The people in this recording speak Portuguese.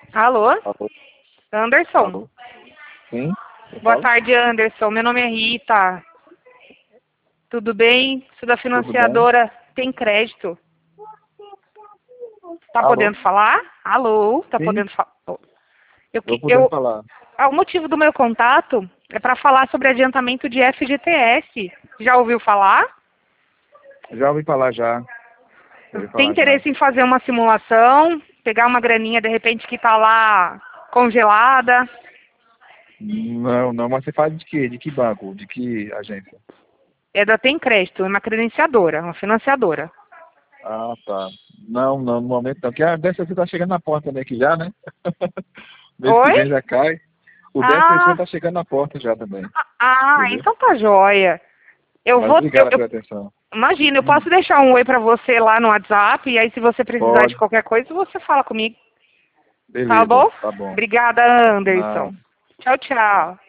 Alô? Alô? Anderson? Alô? Sim? Quem Boa fala? tarde, Anderson. Meu nome é Rita. Tudo bem? Sou da Tudo bem? financiadora Tem Crédito. Tá Alô? podendo falar? Alô? Tá Sim, podendo falar? Eu, estou que- podendo eu, falar. o motivo do meu contato é para falar sobre adiantamento de FGTS. Já ouviu falar? Já ouvi falar já. Já ouvi Tem falar já. interesse em fazer uma simulação, pegar uma graninha de repente que está lá congelada? Não, não, mas você faz de quê? De que banco? De que agência? É da Tem Crédito, é uma credenciadora, uma financiadora. Ah, tá. Não, não, no momento não. Porque a décima você está chegando na porta, né? Que já, né? Mês que Oi? vem já cai. O 10% Ah, está chegando na porta já também. Entendeu? então tá joia. Eu Mas vou, obrigado pela atenção. imagina, eu Hum, posso deixar um oi pra você lá no WhatsApp e aí se você precisar de pode. qualquer coisa, você fala comigo, tá Beleza, bom? tá bom. Obrigada, Nada. Anderson. Tchau, tchau.